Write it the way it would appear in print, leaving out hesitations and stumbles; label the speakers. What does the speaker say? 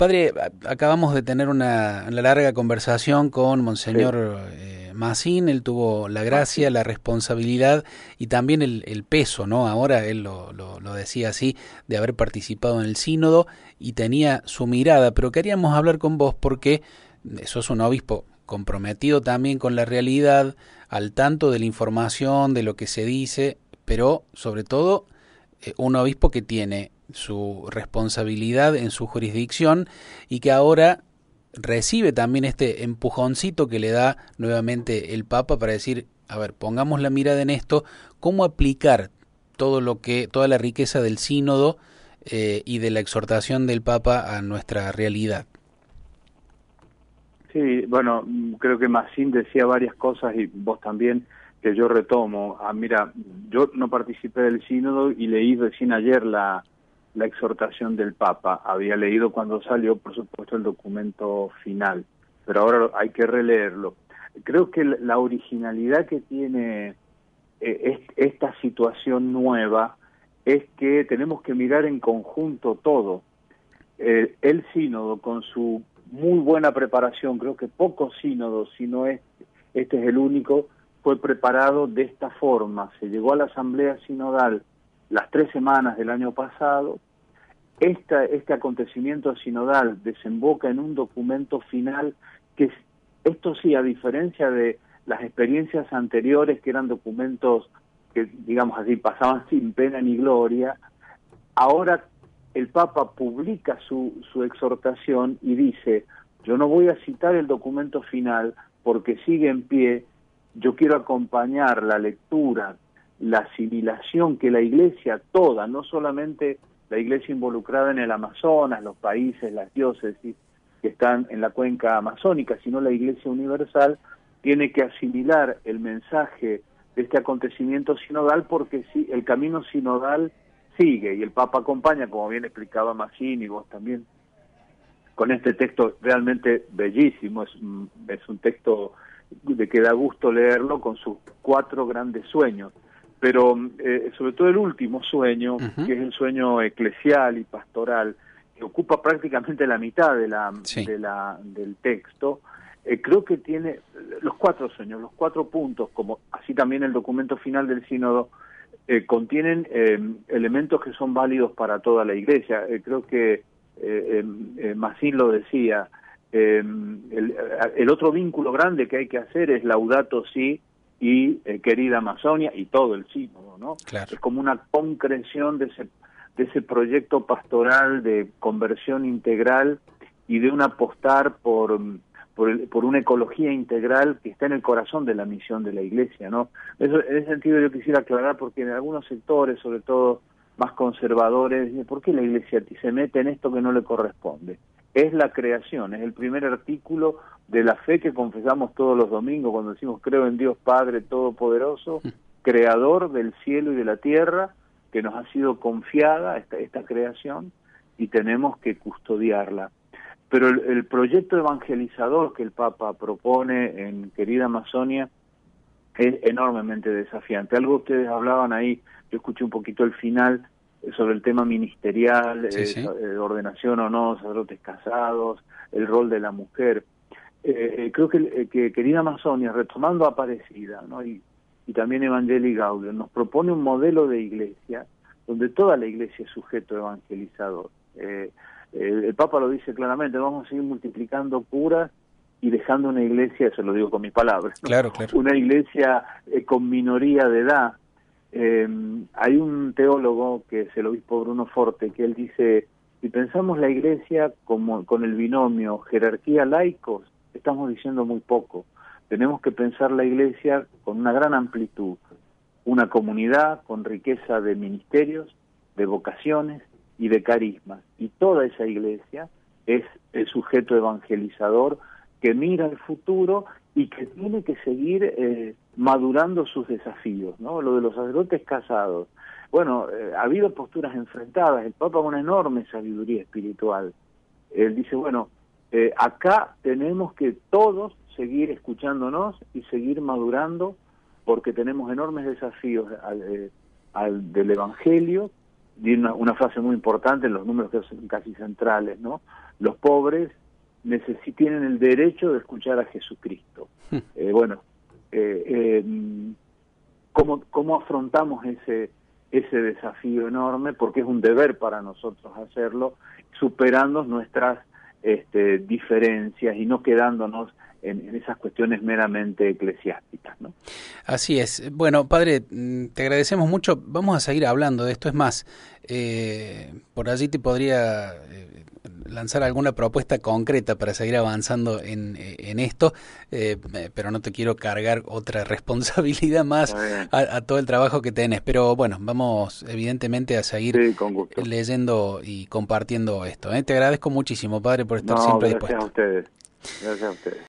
Speaker 1: Padre, acabamos de tener una larga conversación con Monseñor Massín. Él tuvo la gracia, la responsabilidad y también el peso, ¿no? Ahora él lo decía así, de haber participado en el sínodo y tenía su mirada, pero queríamos hablar con vos porque sos un obispo comprometido también con la realidad, al tanto de la información, de lo que se dice, pero sobre todo un obispo que tiene su responsabilidad en su jurisdicción y que ahora recibe también este empujoncito que le da nuevamente el Papa para decir, a ver, pongamos la mirada en esto, cómo aplicar toda la riqueza del sínodo y de la exhortación del Papa a nuestra realidad.
Speaker 2: Sí, bueno, creo que Massín decía varias cosas y vos también, que yo retomo. Mira, yo no participé del sínodo y leí recién ayer la exhortación del Papa. Había leído cuando salió, por supuesto, el documento final, pero ahora hay que releerlo. Creo que la originalidad que tiene esta situación nueva es que tenemos que mirar en conjunto todo. El sínodo, con su muy buena preparación, creo que pocos sínodos, si no este es el único, fue preparado de esta forma. Se llegó a la Asamblea Sinodal las 3 semanas del año pasado. Este acontecimiento sinodal desemboca en un documento final que, esto sí, a diferencia de las experiencias anteriores, que eran documentos que, digamos así, pasaban sin pena ni gloria, ahora el Papa publica su exhortación y dice: yo no voy a citar el documento final porque sigue en pie, yo quiero acompañar la lectura, la asimilación que la Iglesia toda, no solamente la Iglesia involucrada en el Amazonas, los países, las diócesis que están en la cuenca amazónica, sino la Iglesia universal, tiene que asimilar el mensaje de este acontecimiento sinodal, porque sí, el camino sinodal sigue, y el Papa acompaña, como bien explicaba Massín y vos también, con este texto realmente bellísimo. Es un texto de que da gusto leerlo, con sus 4 grandes sueños, pero sobre todo el último sueño, que es el sueño eclesial y pastoral, que ocupa prácticamente la mitad del texto. Creo que tiene los 4 sueños, los 4 puntos, como así también el documento final del sínodo, contienen elementos que son válidos para toda la Iglesia. Creo que Massín lo decía, el otro vínculo grande que hay que hacer es Laudato Si y Querida Amazonia, y todo el sínodo, ¿no?
Speaker 1: Claro.
Speaker 2: Es como una concreción de ese proyecto pastoral de conversión integral y de un apostar por una ecología integral que está en el corazón de la misión de la Iglesia, ¿no? Eso, en ese sentido yo quisiera aclarar, porque en algunos sectores, sobre todo más conservadores, ¿por qué la Iglesia se mete en esto que no le corresponde? Es la creación, es el primer artículo de la fe que confesamos todos los domingos cuando decimos: creo en Dios Padre Todopoderoso, creador del cielo y de la tierra, que nos ha sido confiada esta creación, y tenemos que custodiarla. Pero el proyecto evangelizador que el Papa propone en Querida Amazonia es enormemente desafiante. Algo ustedes hablaban ahí, yo escuché un poquito el final, sobre el tema ministerial, ordenación o no, sacerdotes casados, el rol de la mujer. Creo que Querida Amazonia, retomando Aparecida, ¿no? y también Evangelii Gaudium, nos propone un modelo de iglesia donde toda la iglesia es sujeto evangelizador. El Papa lo dice claramente: vamos a seguir multiplicando curas y dejando una iglesia, eso lo digo con mis palabras, ¿no?
Speaker 1: Claro, claro.
Speaker 2: Una iglesia con minoría de edad. Hay un teólogo, que es el obispo Bruno Forte, que él dice: si pensamos la iglesia como con el binomio jerarquía-laicos, estamos diciendo muy poco. Tenemos que pensar la iglesia con una gran amplitud, una comunidad con riqueza de ministerios, de vocaciones y de carismas, y toda esa iglesia es el sujeto evangelizador que mira al futuro y que tiene que seguir madurando sus desafíos, ¿no? Lo de los sacerdotes casados, bueno, ha habido posturas enfrentadas. El Papa, con una enorme sabiduría espiritual, él dice: bueno, acá tenemos que todos seguir escuchándonos y seguir madurando, porque tenemos enormes desafíos del Evangelio, di una frase muy importante en los números que son casi centrales, ¿no? Los pobres tienen el derecho de escuchar a Jesucristo. ¿Cómo afrontamos ese desafío enorme? Porque es un deber para nosotros hacerlo, superando nuestras diferencias y no quedándonos en esas cuestiones meramente eclesiásticas, ¿no?
Speaker 1: Así es. Bueno, padre, te agradecemos mucho. Vamos a seguir hablando de esto. Es más, por allí te podría lanzar alguna propuesta concreta para seguir avanzando en esto, pero no te quiero cargar otra responsabilidad más a todo el trabajo que tenés. Pero bueno, vamos evidentemente a seguir leyendo y compartiendo esto. Te agradezco muchísimo, padre, por estar siempre dispuesto.
Speaker 2: Gracias a ustedes. Gracias a ustedes.